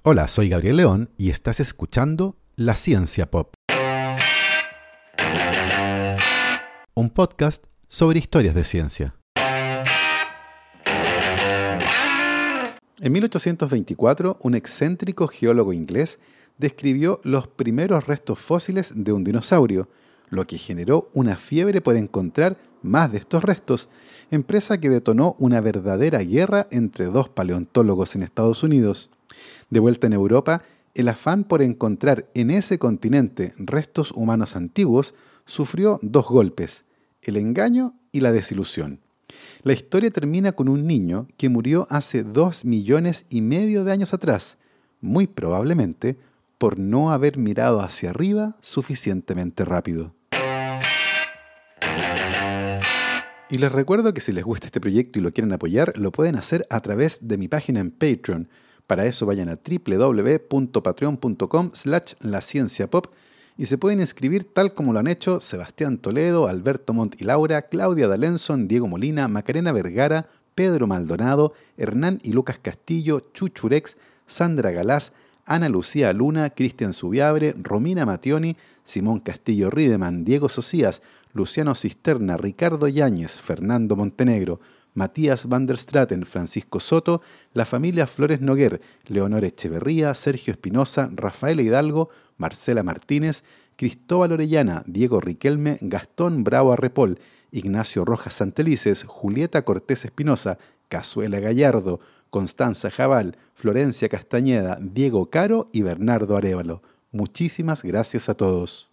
Hola, soy Gabriel León y estás escuchando La Ciencia Pop, un podcast sobre historias de ciencia. En 1824, un excéntrico geólogo inglés describió los primeros restos fósiles de un dinosaurio, lo que generó una fiebre por encontrar más de estos restos, empresa que detonó una verdadera guerra entre dos paleontólogos en Estados Unidos. De vuelta en Europa, el afán por encontrar en ese continente restos humanos antiguos sufrió dos golpes: el engaño y la desilusión. La historia termina con un niño que murió hace 2,5 millones de años atrás, muy probablemente por no haber mirado hacia arriba suficientemente rápido. Y les recuerdo que si les gusta este proyecto y lo quieren apoyar, lo pueden hacer a través de mi página en Patreon. Para eso vayan a www.patreon.com/lacienciapop y se pueden inscribir tal como lo han hecho Sebastián Toledo, Alberto Montt y Laura, Claudia D'Alenson, Diego Molina, Macarena Vergara, Pedro Maldonado, Hernán y Lucas Castillo, Chuchurex, Sandra Galás, Ana Lucía Luna, Cristian Subiabre, Romina Mattioni, Simón Castillo Riedemann, Diego Socias, Luciano Cisterna, Ricardo Yáñez, Fernando Montenegro, Matías van der Straten, Francisco Soto, la familia Flores Noguer, Leonor Echeverría, Sergio Espinosa, Rafaela Hidalgo, Marcela Martínez, Cristóbal Orellana, Diego Riquelme, Gastón Bravo Arrepol, Ignacio Rojas Santelices, Julieta Cortés Espinosa, Cazuela Gallardo, Constanza Jabal, Florencia Castañeda, Diego Caro y Bernardo Arévalo. Muchísimas gracias a todos.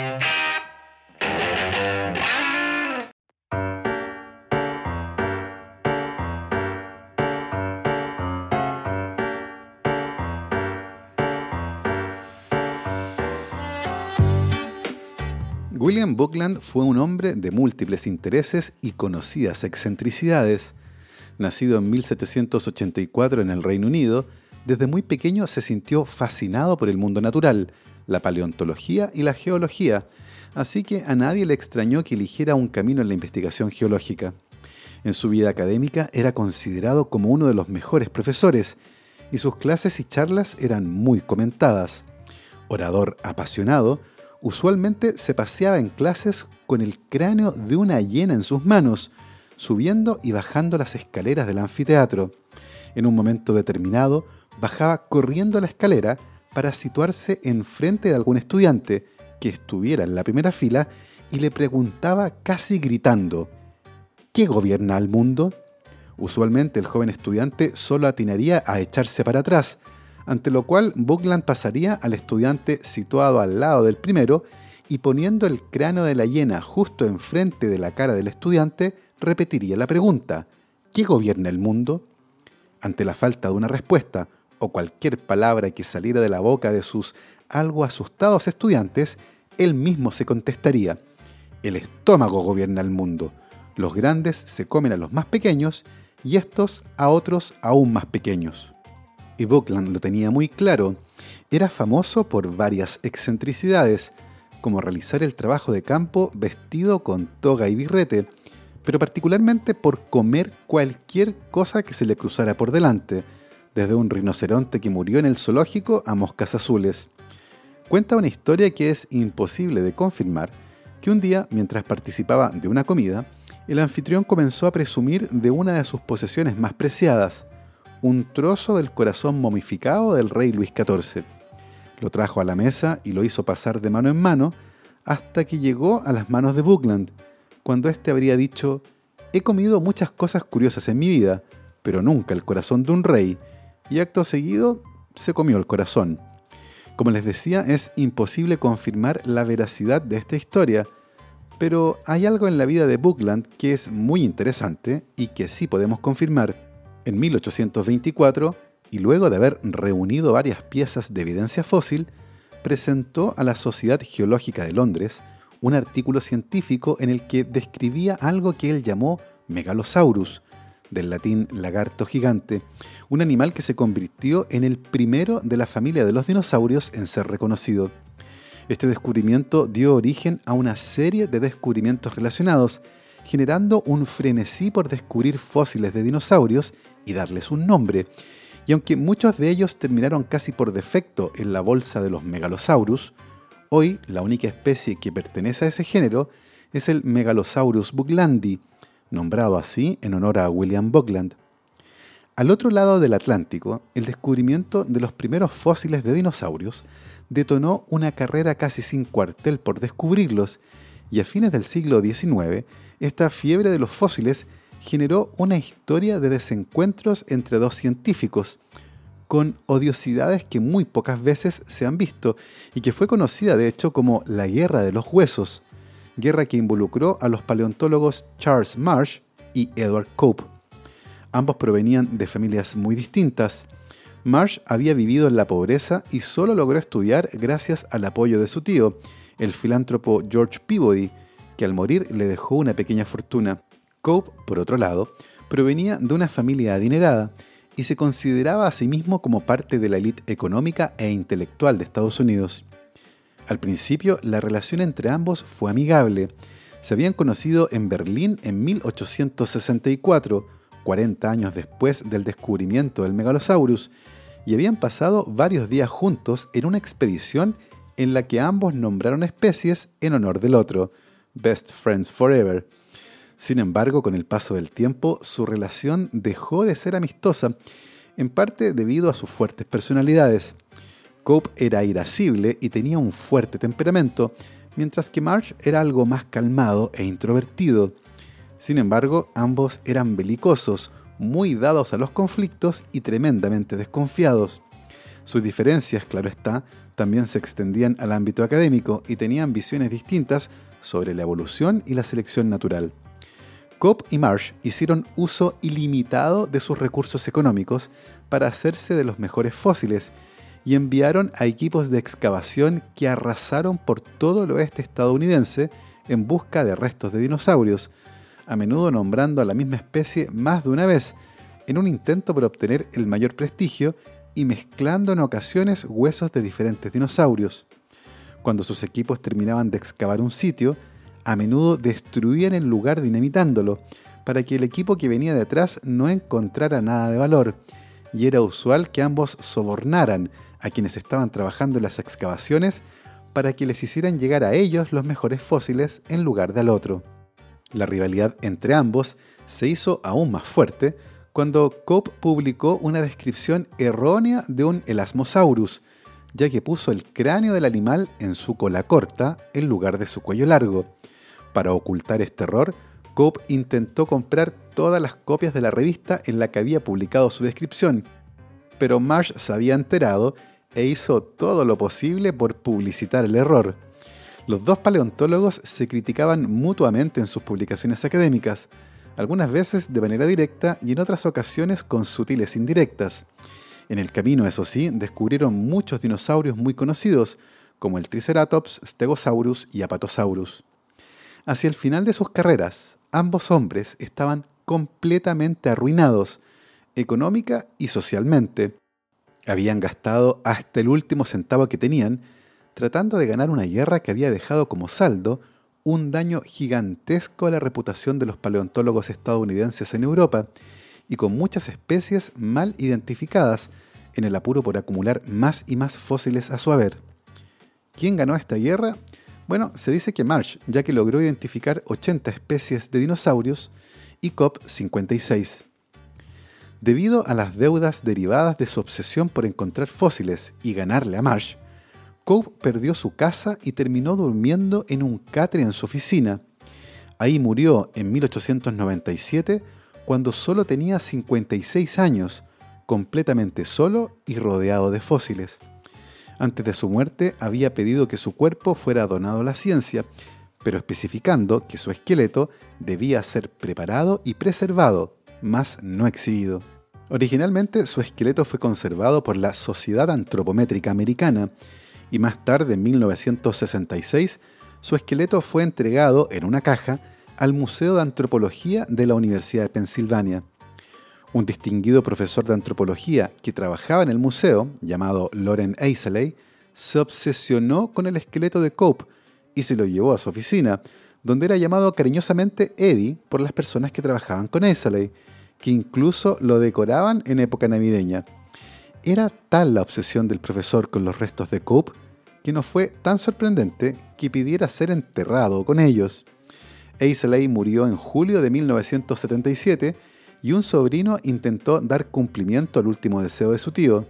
William Buckland fue un hombre de múltiples intereses y conocidas excentricidades. Nacido en 1784 en el Reino Unido, desde muy pequeño se sintió fascinado por el mundo natural, la paleontología y la geología, así que a nadie le extrañó que eligiera un camino en la investigación geológica. En su vida académica era considerado como uno de los mejores profesores, y sus clases y charlas eran muy comentadas. Orador apasionado, usualmente se paseaba en clases con el cráneo de una hiena en sus manos, subiendo y bajando las escaleras del anfiteatro. En un momento determinado, bajaba corriendo la escalera para situarse enfrente de algún estudiante que estuviera en la primera fila y le preguntaba casi gritando: ¿qué gobierna al mundo? Usualmente el joven estudiante solo atinaría a echarse para atrás, ante lo cual Buckland pasaría al estudiante situado al lado del primero y, poniendo el cráneo de la hiena justo enfrente de la cara del estudiante, repetiría la pregunta: ¿qué gobierna el mundo? Ante la falta de una respuesta o cualquier palabra que saliera de la boca de sus algo asustados estudiantes, él mismo se contestaría: el estómago gobierna el mundo. Los grandes se comen a los más pequeños y estos a otros aún más pequeños. Y Buckland lo tenía muy claro. Era famoso por varias excentricidades, como realizar el trabajo de campo vestido con toga y birrete, pero particularmente por comer cualquier cosa que se le cruzara por delante, desde un rinoceronte que murió en el zoológico a moscas azules. Cuenta una historia que es imposible de confirmar, que un día, mientras participaba de una comida, el anfitrión comenzó a presumir de una de sus posesiones más preciadas: un trozo del corazón momificado del rey Luis XIV. Lo trajo a la mesa y lo hizo pasar de mano en mano hasta que llegó a las manos de Buckland, cuando éste habría dicho: he comido muchas cosas curiosas en mi vida, pero nunca el corazón de un rey, y acto seguido se comió el corazón. Como les decía, es imposible confirmar la veracidad de esta historia, pero hay algo en la vida de Buckland que es muy interesante y que sí podemos confirmar. En 1824, y luego de haber reunido varias piezas de evidencia fósil, presentó a la Sociedad Geológica de Londres un artículo científico en el que describía algo que él llamó Megalosaurus, del latín lagarto gigante, un animal que se convirtió en el primero de la familia de los dinosaurios en ser reconocido. Este descubrimiento dio origen a una serie de descubrimientos relacionados, generando un frenesí por descubrir fósiles de dinosaurios y darles un nombre, y aunque muchos de ellos terminaron casi por defecto en la bolsa de los Megalosaurus, hoy la única especie que pertenece a ese género es el Megalosaurus bucklandi, nombrado así en honor a William Buckland. Al otro lado del Atlántico, el descubrimiento de los primeros fósiles de dinosaurios detonó una carrera casi sin cuartel por descubrirlos, y a fines del siglo XIX, esta fiebre de los fósiles generó una historia de desencuentros entre dos científicos, con odiosidades que muy pocas veces se han visto y que fue conocida de hecho como la Guerra de los Huesos, guerra que involucró a los paleontólogos Charles Marsh y Edward Cope. Ambos provenían de familias muy distintas. Marsh había vivido en la pobreza y solo logró estudiar gracias al apoyo de su tío, el filántropo George Peabody, que al morir le dejó una pequeña fortuna. Cope, por otro lado, provenía de una familia adinerada y se consideraba a sí mismo como parte de la élite económica e intelectual de Estados Unidos. Al principio, la relación entre ambos fue amigable. Se habían conocido en Berlín en 1864, 40 años después del descubrimiento del Megalosaurus, y habían pasado varios días juntos en una expedición en la que ambos nombraron especies en honor del otro, Best Friends Forever. Sin embargo, con el paso del tiempo, su relación dejó de ser amistosa, en parte debido a sus fuertes personalidades. Cope era irascible y tenía un fuerte temperamento, mientras que Marsh era algo más calmado e introvertido. Sin embargo, ambos eran belicosos, muy dados a los conflictos y tremendamente desconfiados. Sus diferencias, claro está, también se extendían al ámbito académico y tenían visiones distintas sobre la evolución y la selección natural. Cope y Marsh hicieron uso ilimitado de sus recursos económicos para hacerse de los mejores fósiles y enviaron a equipos de excavación que arrasaron por todo el oeste estadounidense en busca de restos de dinosaurios, a menudo nombrando a la misma especie más de una vez, en un intento por obtener el mayor prestigio y mezclando en ocasiones huesos de diferentes dinosaurios. Cuando sus equipos terminaban de excavar un sitio, a menudo destruían el lugar dinamitándolo, para que el equipo que venía detrás no encontrara nada de valor, y era usual que ambos sobornaran a quienes estaban trabajando en las excavaciones para que les hicieran llegar a ellos los mejores fósiles en lugar del otro. La rivalidad entre ambos se hizo aún más fuerte cuando Cope publicó una descripción errónea de un Elasmosaurus, ya que puso el cráneo del animal en su cola corta en lugar de su cuello largo. Para ocultar este error, Cope intentó comprar todas las copias de la revista en la que había publicado su descripción, pero Marsh se había enterado e hizo todo lo posible por publicitar el error. Los dos paleontólogos se criticaban mutuamente en sus publicaciones académicas, algunas veces de manera directa y en otras ocasiones con sutiles indirectas. En el camino, eso sí, descubrieron muchos dinosaurios muy conocidos, como el Triceratops, Stegosaurus y Apatosaurus. Hacia el final de sus carreras, ambos hombres estaban completamente arruinados, económica y socialmente. Habían gastado hasta el último centavo que tenían, tratando de ganar una guerra que había dejado como saldo un daño gigantesco a la reputación de los paleontólogos estadounidenses en Europa y con muchas especies mal identificadas en el apuro por acumular más y más fósiles a su haber. ¿Quién ganó esta guerra? Bueno, se dice que Marsh, ya que logró identificar 80 especies de dinosaurios y Cope 56. Debido a las deudas derivadas de su obsesión por encontrar fósiles y ganarle a Marsh, Cope perdió su casa y terminó durmiendo en un catre en su oficina. Ahí murió en 1897 cuando solo tenía 56 años, completamente solo y rodeado de fósiles. Antes de su muerte había pedido que su cuerpo fuera donado a la ciencia, pero especificando que su esqueleto debía ser preparado y preservado, mas no exhibido. Originalmente su esqueleto fue conservado por la Sociedad Antropométrica Americana, y más tarde, en 1966, su esqueleto fue entregado en una caja al Museo de Antropología de la Universidad de Pensilvania. Un distinguido profesor de antropología que trabajaba en el museo, llamado Loren Eiseley, se obsesionó con el esqueleto de Cope y se lo llevó a su oficina, donde era llamado cariñosamente Eddie por las personas que trabajaban con Eiseley, que incluso lo decoraban en época navideña. Era tal la obsesión del profesor con los restos de Cope que no fue tan sorprendente que pidiera ser enterrado con ellos. Eiseley murió en julio de 1977 y un sobrino intentó dar cumplimiento al último deseo de su tío.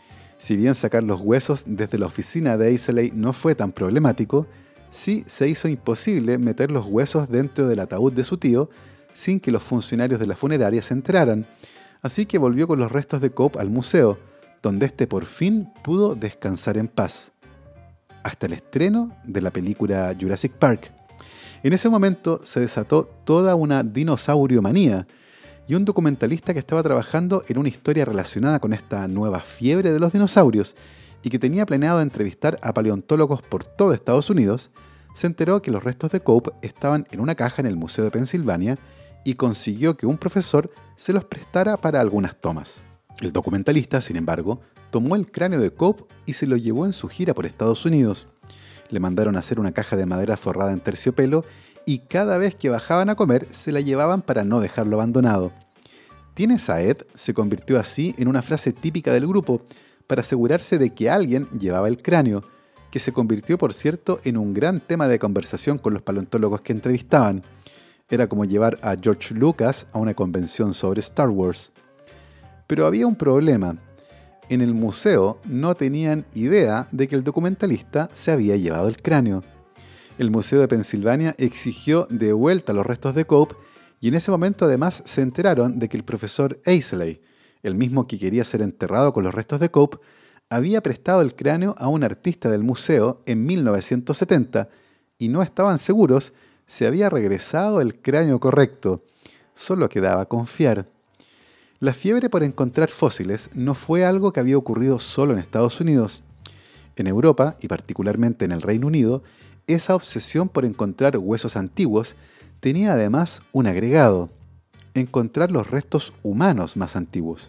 Si bien sacar los huesos desde la oficina de Eiseley no fue tan problemático, sí se hizo imposible meter los huesos dentro del ataúd de su tío sin que los funcionarios de la funeraria se enteraran, así que volvió con los restos de Cope al museo, donde éste por fin pudo descansar en paz. Hasta el estreno de la película Jurassic Park. En ese momento se desató toda una dinosauriomanía y un documentalista que estaba trabajando en una historia relacionada con esta nueva fiebre de los dinosaurios y que tenía planeado entrevistar a paleontólogos por todo Estados Unidos, se enteró que los restos de Cope estaban en una caja en el Museo de Pensilvania y consiguió que un profesor se los prestara para algunas tomas. El documentalista, sin embargo, tomó el cráneo de Cope y se lo llevó en su gira por Estados Unidos. Le mandaron a hacer una caja de madera forrada en terciopelo y cada vez que bajaban a comer se la llevaban para no dejarlo abandonado. ¿Tienes a Ed? Se convirtió así en una frase típica del grupo para asegurarse de que alguien llevaba el cráneo, que se convirtió, por cierto, en un gran tema de conversación con los paleontólogos que entrevistaban. Era como llevar a George Lucas a una convención sobre Star Wars. Pero había un problema. En el museo no tenían idea de que el documentalista se había llevado el cráneo. El Museo de Pensilvania exigió de vuelta los restos de Cope y en ese momento además se enteraron de que el profesor Eiseley, el mismo que quería ser enterrado con los restos de Cope, había prestado el cráneo a un artista del museo en 1970 y no estaban seguros si había regresado el cráneo correcto. Solo quedaba confiar. La fiebre por encontrar fósiles no fue algo que había ocurrido solo en Estados Unidos. En Europa, y particularmente en el Reino Unido, esa obsesión por encontrar huesos antiguos tenía además un agregado: encontrar los restos humanos más antiguos.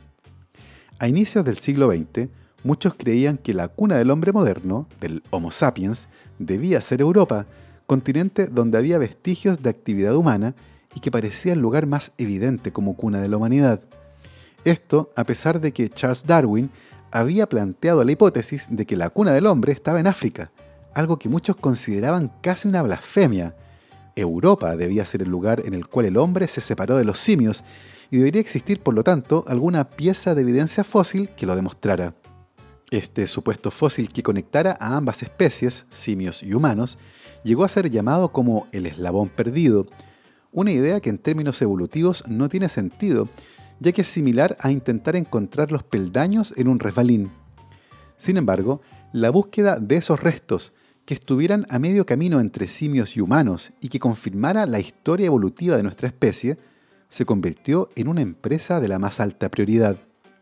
A inicios del siglo XX, muchos creían que la cuna del hombre moderno, del Homo sapiens, debía ser Europa, continente donde había vestigios de actividad humana y que parecía el lugar más evidente como cuna de la humanidad. Esto a pesar de que Charles Darwin había planteado la hipótesis de que la cuna del hombre estaba en África, algo que muchos consideraban casi una blasfemia. Europa debía ser el lugar en el cual el hombre se separó de los simios y debería existir, por lo tanto, alguna pieza de evidencia fósil que lo demostrara. Este supuesto fósil que conectara a ambas especies, simios y humanos, llegó a ser llamado como el eslabón perdido, una idea que en términos evolutivos no tiene sentido, ya que es similar a intentar encontrar los peldaños en un resbalín. Sin embargo, la búsqueda de esos restos, que estuvieran a medio camino entre simios y humanos y que confirmara la historia evolutiva de nuestra especie, se convirtió en una empresa de la más alta prioridad.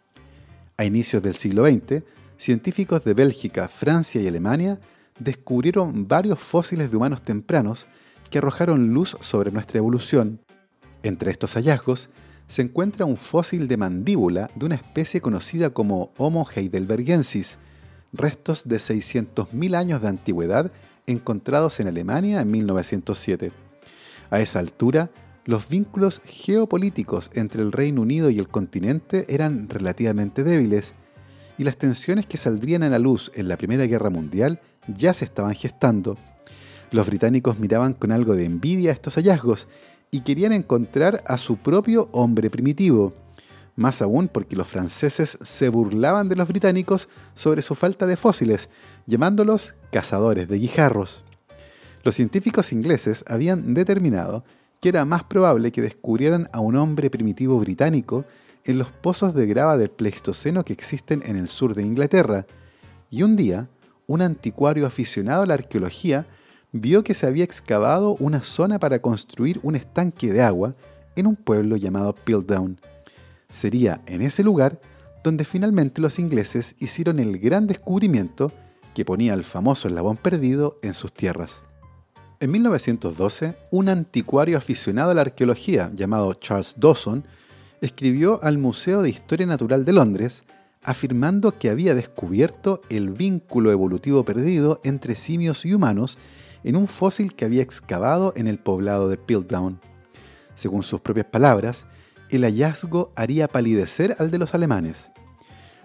A inicios del siglo XX, científicos de Bélgica, Francia y Alemania descubrieron varios fósiles de humanos tempranos que arrojaron luz sobre nuestra evolución. Entre estos hallazgos se encuentra un fósil de mandíbula de una especie conocida como Homo heidelbergensis, restos de 600.000 años de antigüedad encontrados en Alemania en 1907. A esa altura, los vínculos geopolíticos entre el Reino Unido y el continente eran relativamente débiles, y las tensiones que saldrían a la luz en la Primera Guerra Mundial ya se estaban gestando. Los británicos miraban con algo de envidia estos hallazgos y querían encontrar a su propio hombre primitivo, más aún porque los franceses se burlaban de los británicos sobre su falta de fósiles, llamándolos cazadores de guijarros. Los científicos ingleses habían determinado que era más probable que descubrieran a un hombre primitivo británico en los pozos de grava del Pleistoceno que existen en el sur de Inglaterra, y un día, un anticuario aficionado a la arqueología vio que se había excavado una zona para construir un estanque de agua en un pueblo llamado Piltdown. Sería en ese lugar donde finalmente los ingleses hicieron el gran descubrimiento que ponía el famoso eslabón perdido en sus tierras. En 1912, un anticuario aficionado a la arqueología llamado Charles Dawson escribió al Museo de Historia Natural de Londres afirmando que había descubierto el vínculo evolutivo perdido entre simios y humanos en un fósil que había excavado en el poblado de Piltdown. Según sus propias palabras, el hallazgo haría palidecer al de los alemanes.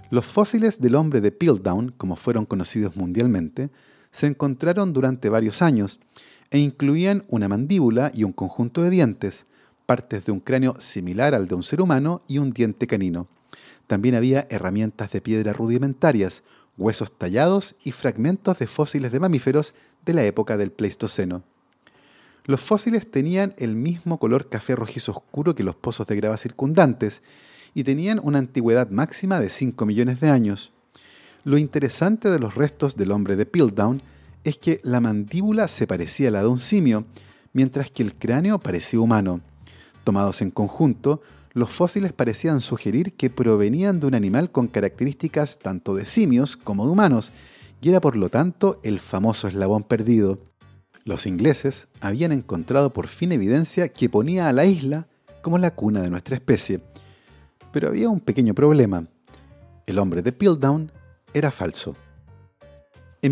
Los fósiles del hombre de Piltdown, como fueron conocidos mundialmente, se encontraron durante varios años e incluían una mandíbula y un conjunto de dientes, partes de un cráneo similar al de un ser humano y un diente canino. También había herramientas de piedra rudimentarias, huesos tallados y fragmentos de fósiles de mamíferos de la época del Pleistoceno. Los fósiles tenían el mismo color café rojizo oscuro que los pozos de grava circundantes y tenían una antigüedad máxima de 5 millones de años. Lo interesante de los restos del hombre de Piltdown es que la mandíbula se parecía a la de un simio, mientras que el cráneo parecía humano. Tomados en conjunto, los fósiles parecían sugerir que provenían de un animal con características tanto de simios como de humanos, y era por lo tanto el famoso eslabón perdido. Los ingleses habían encontrado por fin evidencia que ponía a la isla como la cuna de nuestra especie. Pero había un pequeño problema. El hombre de Piltdown era falso. En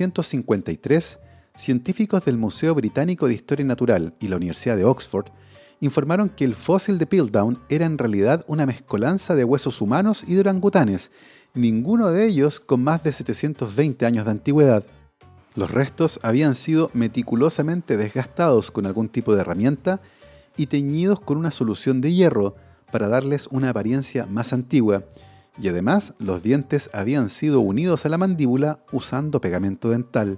1953, científicos del Museo Británico de Historia Natural y la Universidad de Oxford informaron que el fósil de Piltdown era en realidad una mezcolanza de huesos humanos y de orangutanes, ninguno de ellos con más de 720 años de antigüedad. Los restos habían sido meticulosamente desgastados con algún tipo de herramienta y teñidos con una solución de hierro para darles una apariencia más antigua, y además los dientes habían sido unidos a la mandíbula usando pegamento dental.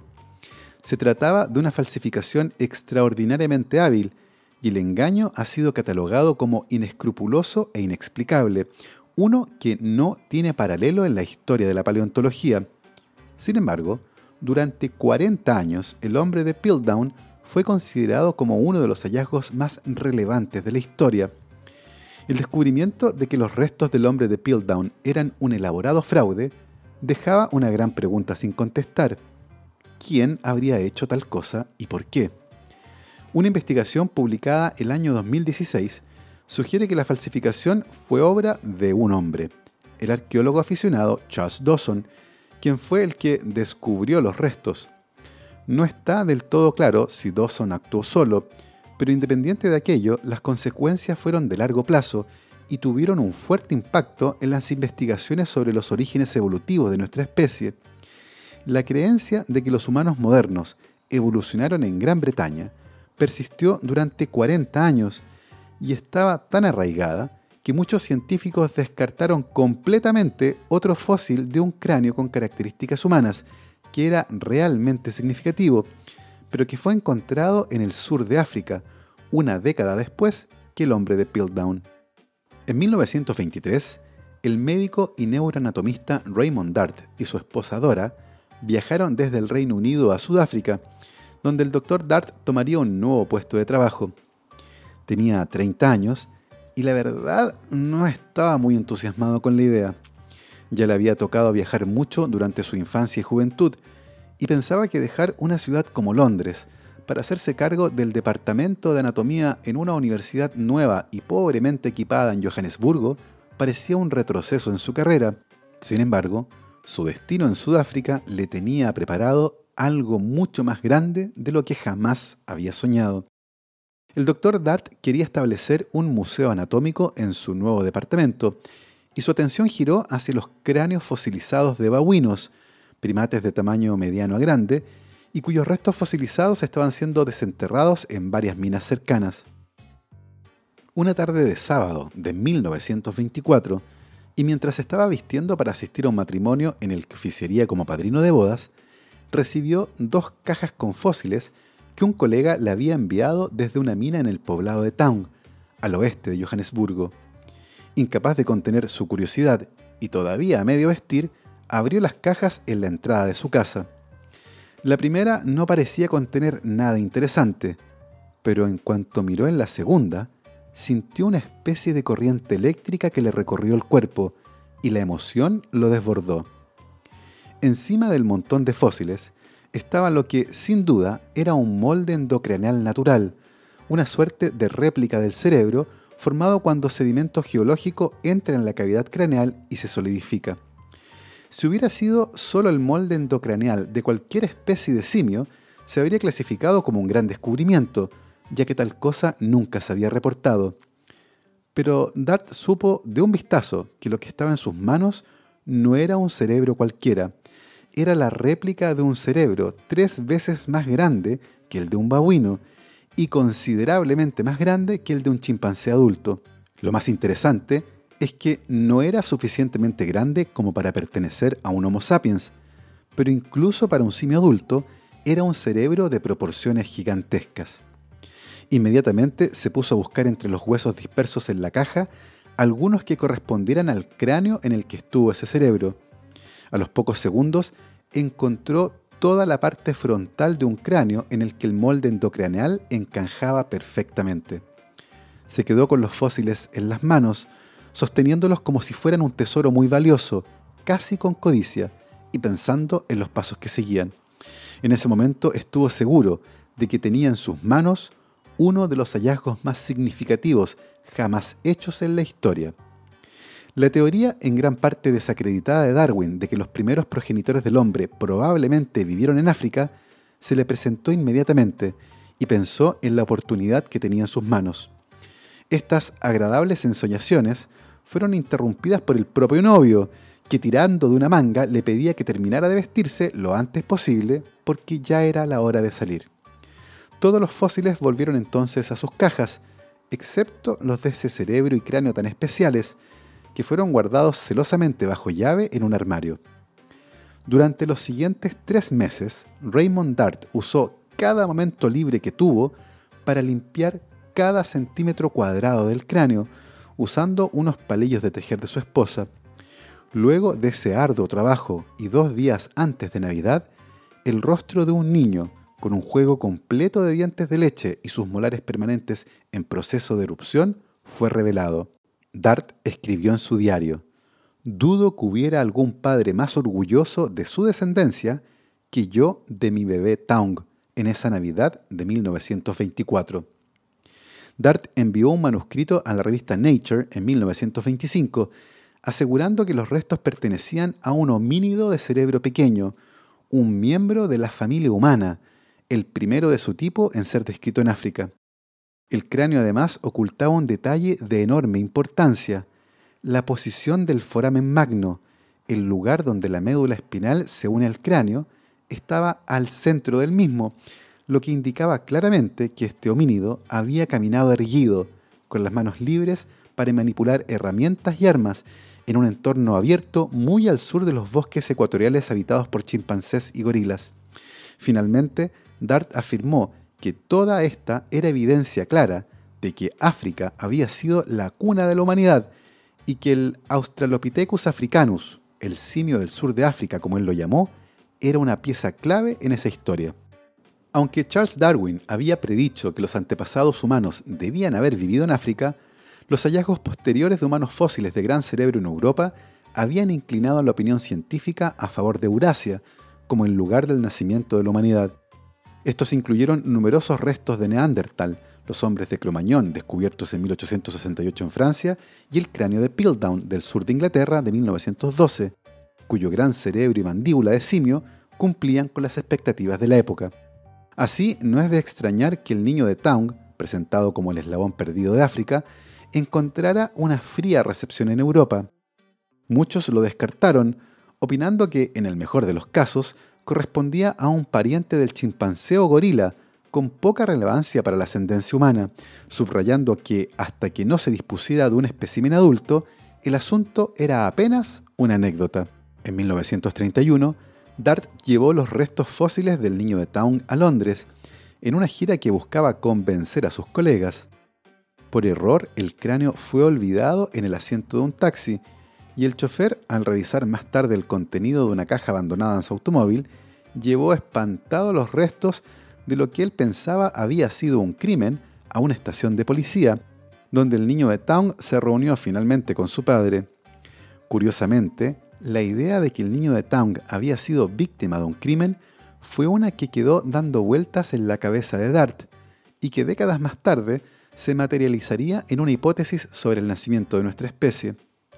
Se trataba de una falsificación extraordinariamente hábil, y el engaño ha sido catalogado como inescrupuloso e inexplicable, uno que no tiene paralelo en la historia de la paleontología. Sin embargo, durante 40 años, el hombre de Piltdown fue considerado como uno de los hallazgos más relevantes de la historia. El descubrimiento de que los restos del hombre de Piltdown eran un elaborado fraude dejaba una gran pregunta sin contestar. ¿Quién habría hecho tal cosa y por qué? Una investigación publicada el año 2016 sugiere que la falsificación fue obra de un hombre, el arqueólogo aficionado Charles Dawson, quien fue el que descubrió los restos. No está del todo claro si Dawson actuó solo, pero independiente de aquello, las consecuencias fueron de largo plazo y tuvieron un fuerte impacto en las investigaciones sobre los orígenes evolutivos de nuestra especie. La creencia de que los humanos modernos evolucionaron en Gran Bretaña persistió durante 40 años y estaba tan arraigada que muchos científicos descartaron completamente otro fósil de un cráneo con características humanas, que era realmente significativo, pero que fue encontrado en el sur de África, una década después que el hombre de Piltdown. En 1923, el médico y neuroanatomista Raymond Dart y su esposa Dora viajaron desde el Reino Unido a Sudáfrica, donde el Dr. Dart tomaría un nuevo puesto de trabajo. Tenía 30 años y la verdad no estaba muy entusiasmado con la idea. Ya le había tocado viajar mucho durante su infancia y juventud y pensaba que dejar una ciudad como Londres para hacerse cargo del departamento de anatomía en una universidad nueva y pobremente equipada en Johannesburgo parecía un retroceso en su carrera. Sin embargo, su destino en Sudáfrica le tenía preparado algo mucho más grande de lo que jamás había soñado. El Dr. Dart quería establecer un museo anatómico en su nuevo departamento, y su atención giró hacia los cráneos fosilizados de babuinos, primates de tamaño mediano a grande, y cuyos restos fosilizados estaban siendo desenterrados en varias minas cercanas. Una tarde de sábado de 1924, y mientras estaba vistiendo para asistir a un matrimonio en el que oficiaría como padrino de bodas, recibió 2 cajas con fósiles que un colega le había enviado desde una mina en el poblado de Town, al oeste de Johannesburgo. Incapaz de contener su curiosidad y todavía a medio vestir, abrió las cajas en la entrada de su casa. La primera no parecía contener nada interesante, pero en cuanto miró en la segunda, sintió una especie de corriente eléctrica que le recorrió el cuerpo y la emoción lo desbordó. Encima del montón de fósiles estaba lo que, sin duda, era un molde endocraneal natural, una suerte de réplica del cerebro formado cuando sedimento geológico entra en la cavidad craneal y se solidifica. Si hubiera sido solo el molde endocraneal de cualquier especie de simio, se habría clasificado como un gran descubrimiento, ya que tal cosa nunca se había reportado. Pero Dart supo de un vistazo que lo que estaba en sus manos no era un cerebro cualquiera, era la réplica de un cerebro 3 veces más grande que el de un babuino y considerablemente más grande que el de un chimpancé adulto. Lo más interesante es que no era suficientemente grande como para pertenecer a un Homo sapiens, pero incluso para un simio adulto era un cerebro de proporciones gigantescas. Inmediatamente se puso a buscar entre los huesos dispersos en la caja algunos que correspondieran al cráneo en el que estuvo ese cerebro. A los pocos segundos encontró toda la parte frontal de un cráneo en el que el molde endocraneal encajaba perfectamente. Se quedó con los fósiles en las manos, sosteniéndolos como si fueran un tesoro muy valioso, casi con codicia, y pensando en los pasos que seguían. En ese momento estuvo seguro de que tenía en sus manos uno de los hallazgos más significativos jamás hechos en la historia. La teoría, en gran parte desacreditada de Darwin, de que los primeros progenitores del hombre probablemente vivieron en África, se le presentó inmediatamente y pensó en la oportunidad que tenía en sus manos. Estas agradables ensoñaciones fueron interrumpidas por el propio novio, que tirando de una manga le pedía que terminara de vestirse lo antes posible porque ya era la hora de salir. Todos los fósiles volvieron entonces a sus cajas, excepto los de ese cerebro y cráneo tan especiales, que fueron guardados celosamente bajo llave en un armario. Durante los siguientes 3 meses, Raymond Dart usó cada momento libre que tuvo para limpiar cada centímetro cuadrado del cráneo, usando unos palillos de tejer de su esposa. Luego de ese arduo trabajo y 2 días antes de Navidad, el rostro de un niño, con un juego completo de dientes de leche y sus molares permanentes en proceso de erupción, fue revelado. Dart escribió en su diario: «Dudo que hubiera algún padre más orgulloso de su descendencia que yo de mi bebé Taung en esa Navidad de 1924». Dart envió un manuscrito a la revista Nature en 1925, asegurando que los restos pertenecían a un homínido de cerebro pequeño, un miembro de la familia humana, el primero de su tipo en ser descrito en África. El cráneo además ocultaba un detalle de enorme importancia: la posición del foramen magno, el lugar donde la médula espinal se une al cráneo, estaba al centro del mismo, lo que indicaba claramente que este homínido había caminado erguido, con las manos libres para manipular herramientas y armas, en un entorno abierto muy al sur de los bosques ecuatoriales habitados por chimpancés y gorilas. Finalmente, Dart afirmó que toda esta era evidencia clara de que África había sido la cuna de la humanidad y que el Australopithecus africanus, el simio del sur de África como él lo llamó, era una pieza clave en esa historia. Aunque Charles Darwin había predicho que los antepasados humanos debían haber vivido en África, los hallazgos posteriores de humanos fósiles de gran cerebro en Europa habían inclinado la opinión científica a favor de Eurasia como el lugar del nacimiento de la humanidad. Estos incluyeron numerosos restos de Neandertal, los hombres de Cro-Magnon descubiertos en 1868 en Francia y el cráneo de Piltdown del sur de Inglaterra de 1912, cuyo gran cerebro y mandíbula de simio cumplían con las expectativas de la época. Así, no es de extrañar que el niño de Taung, presentado como el eslabón perdido de África, encontrara una fría recepción en Europa. Muchos lo descartaron, opinando que, en el mejor de los casos, correspondía a un pariente del chimpancé o gorila, con poca relevancia para la ascendencia humana, subrayando que, hasta que no se dispusiera de un espécimen adulto, el asunto era apenas una anécdota. En 1931, Dart llevó los restos fósiles del niño de Taung a Londres, en una gira que buscaba convencer a sus colegas. Por error, el cráneo fue olvidado en el asiento de un taxi, y el chofer, al revisar más tarde el contenido de una caja abandonada en su automóvil, llevó espantado los restos de lo que él pensaba había sido un crimen a una estación de policía, donde el niño de Taung se reunió finalmente con su padre. Curiosamente, la idea de que el niño de Taung había sido víctima de un crimen fue una que quedó dando vueltas en la cabeza de Dart y que décadas más tarde se materializaría en una hipótesis sobre el nacimiento de nuestra especie.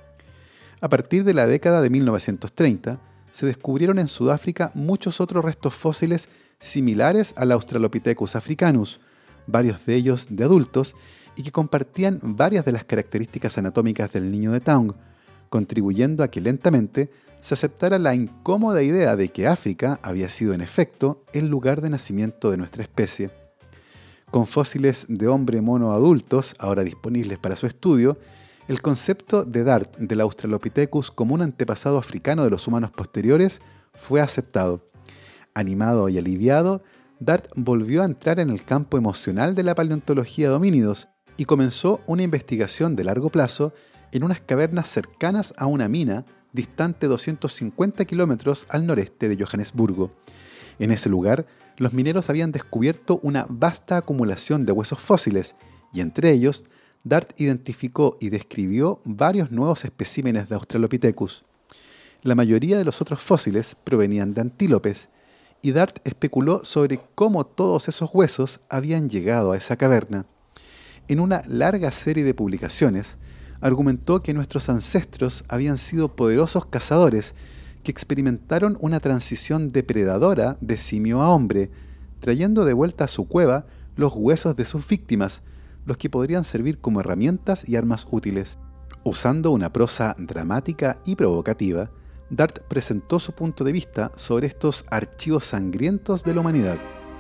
A partir de la década de 1930, se descubrieron en Sudáfrica muchos otros restos fósiles similares al Australopithecus africanus, varios de ellos de adultos, y que compartían varias de las características anatómicas del niño de Taung, contribuyendo a que lentamente se aceptara la incómoda idea de que África había sido en efecto el lugar de nacimiento de nuestra especie. Con fósiles de hombre mono adultos, ahora disponibles para su estudio, el concepto de Dart del Australopithecus como un antepasado africano de los humanos posteriores fue aceptado. Animado y aliviado, Dart volvió a entrar en el campo emocional de la paleontología de homínidos y comenzó una investigación de largo plazo en unas cavernas cercanas a una mina distante 250 kilómetros al noreste de Johannesburgo. En ese lugar, los mineros habían descubierto una vasta acumulación de huesos fósiles y entre ellos, Dart identificó y describió varios nuevos especímenes de Australopithecus. La mayoría de los otros fósiles provenían de antílopes, y Dart especuló sobre cómo todos esos huesos habían llegado a esa caverna. En una larga serie de publicaciones, argumentó que nuestros ancestros habían sido poderosos cazadores que experimentaron una transición depredadora de simio a hombre, trayendo de vuelta a su cueva los huesos de sus víctimas, los que podrían servir como herramientas y armas útiles. Usando una prosa dramática y provocativa, Dart presentó su punto de vista sobre estos archivos sangrientos de la humanidad.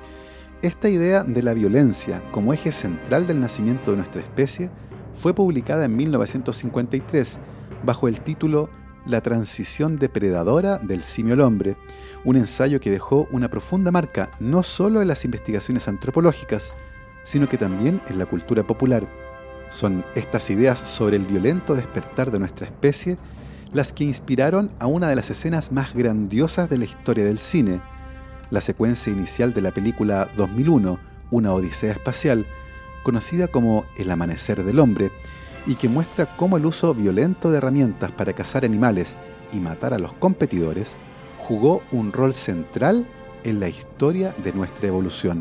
Esta idea de la violencia como eje central del nacimiento de nuestra especie fue publicada en 1953 bajo el título La transición depredadora del simio al hombre, un ensayo que dejó una profunda marca no solo en las investigaciones antropológicas, sino que también en la cultura popular. Son estas ideas sobre el violento despertar de nuestra especie las que inspiraron a una de las escenas más grandiosas de la historia del cine, la secuencia inicial de la película 2001, Una odisea espacial, conocida como El amanecer del hombre, y que muestra cómo el uso violento de herramientas para cazar animales y matar a los competidores jugó un rol central en la historia de nuestra evolución.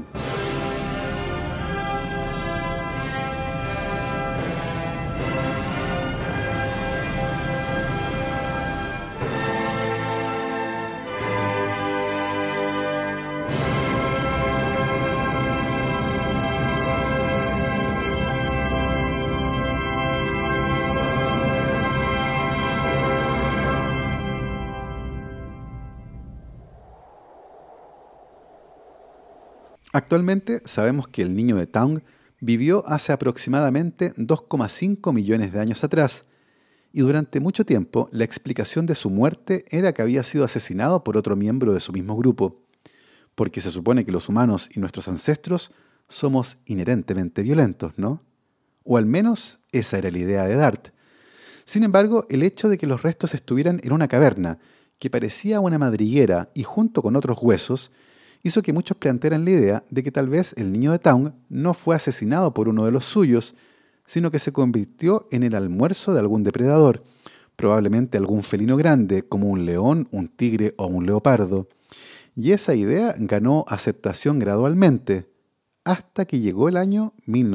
Actualmente sabemos que el niño de Taung vivió hace aproximadamente 2,5 millones de años atrás, y durante mucho tiempo la explicación de su muerte era que había sido asesinado por otro miembro de su mismo grupo, porque se supone que los humanos y nuestros ancestros somos inherentemente violentos, ¿no? O al menos esa era la idea de Dart. Sin embargo, el hecho de que los restos estuvieran en una caverna que parecía una madriguera y junto con otros huesos, hizo que muchos plantearan la idea de que tal vez el niño de Taung no fue asesinado por uno de los suyos, sino que se convirtió en el almuerzo de algún depredador, probablemente algún felino grande como un león, un tigre o un leopardo. Y esa idea ganó aceptación gradualmente, hasta que llegó el año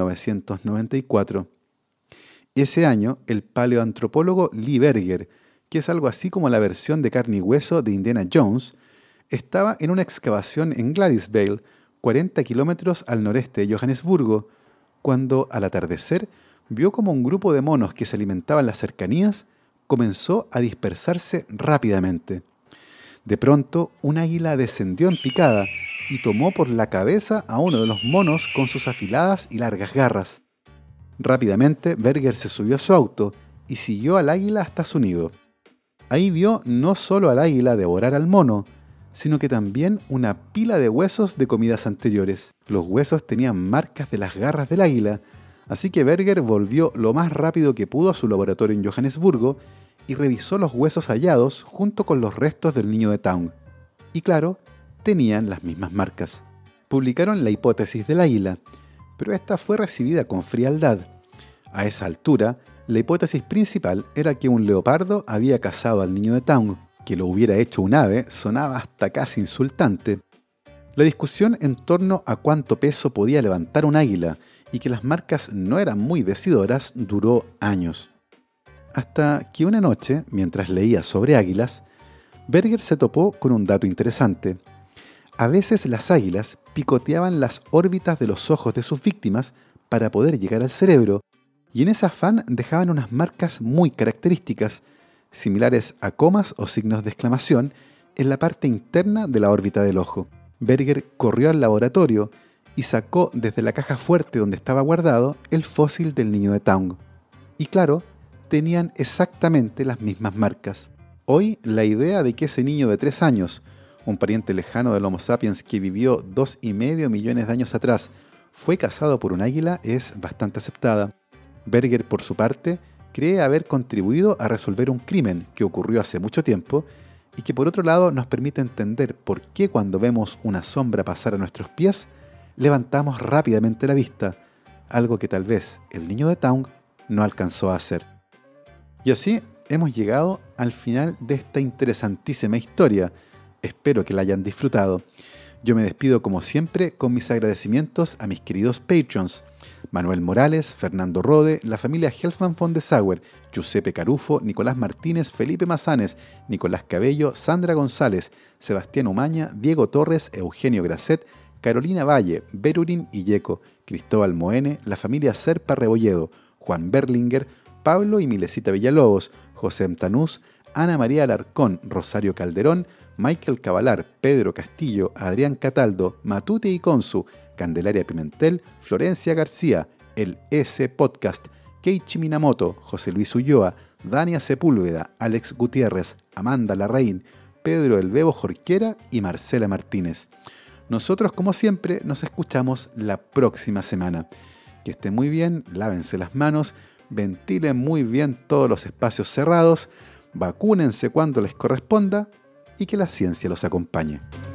1994. Ese año, el paleoantropólogo Lee Berger, que es algo así como la versión de carne y hueso de Indiana Jones, estaba en una excavación en Gladysville, 40 kilómetros al noreste de Johannesburgo, cuando al atardecer vio como un grupo de monos que se alimentaban en las cercanías comenzó a dispersarse rápidamente. De pronto, un águila descendió en picada y tomó por la cabeza a uno de los monos con sus afiladas y largas garras. Rápidamente, Berger se subió a su auto y siguió al águila hasta su nido. Ahí vio no solo al águila devorar al mono, sino que también una pila de huesos de comidas anteriores. Los huesos tenían marcas de las garras del águila, así que Berger volvió lo más rápido que pudo a su laboratorio en Johannesburgo y revisó los huesos hallados junto con los restos del niño de Taung. Y claro, tenían las mismas marcas. Publicaron la hipótesis del águila, pero esta fue recibida con frialdad. A esa altura, la hipótesis principal era que un leopardo había cazado al niño de Taung. Que lo hubiera hecho un ave sonaba hasta casi insultante. La discusión en torno a cuánto peso podía levantar un águila y que las marcas no eran muy decidoras duró años. Hasta que una noche, mientras leía sobre águilas, Berger se topó con un dato interesante. A veces las águilas picoteaban las órbitas de los ojos de sus víctimas para poder llegar al cerebro, y en ese afán dejaban unas marcas muy características, similares a comas o signos de exclamación, en la parte interna de la órbita del ojo. Berger corrió al laboratorio y sacó desde la caja fuerte donde estaba guardado el fósil del niño de Taung. Y claro, tenían exactamente las mismas marcas. Hoy, la idea de que ese niño de 3 años, un pariente lejano del Homo sapiens que vivió 2,5 millones de años atrás, fue cazado por un águila es bastante aceptada. Berger, por su parte, cree haber contribuido a resolver un crimen que ocurrió hace mucho tiempo y que por otro lado nos permite entender por qué cuando vemos una sombra pasar a nuestros pies, levantamos rápidamente la vista, algo que tal vez el niño de Taung no alcanzó a hacer. Y así hemos llegado al final de esta interesantísima historia. Espero que la hayan disfrutado. Yo me despido como siempre con mis agradecimientos a mis queridos Patreons: Manuel Morales, Fernando Rode, la familia Helfman von de Sauer, Giuseppe Carufo, Nicolás Martínez, Felipe Mazanes, Nicolás Cabello, Sandra González, Sebastián Umaña, Diego Torres, Eugenio Grasset, Carolina Valle, Berurín Illeco, Cristóbal Moene, la familia Serpa Rebolledo, Juan Berlinger, Pablo y Milesita Villalobos, José Mtanús, Ana María Alarcón, Rosario Calderón, Michael Cavalar, Pedro Castillo, Adrián Cataldo, Matute y Consu, Candelaria Pimentel, Florencia García, el S Podcast, Keiichi Minamoto, José Luis Ulloa, Dania Sepúlveda, Alex Gutiérrez, Amanda Larraín, Pedro El Bebo Jorquera y Marcela Martínez. Nosotros, como siempre, nos escuchamos la próxima semana. Que estén muy bien, lávense las manos, ventilen muy bien todos los espacios cerrados, vacúnense cuando les corresponda y que la ciencia los acompañe.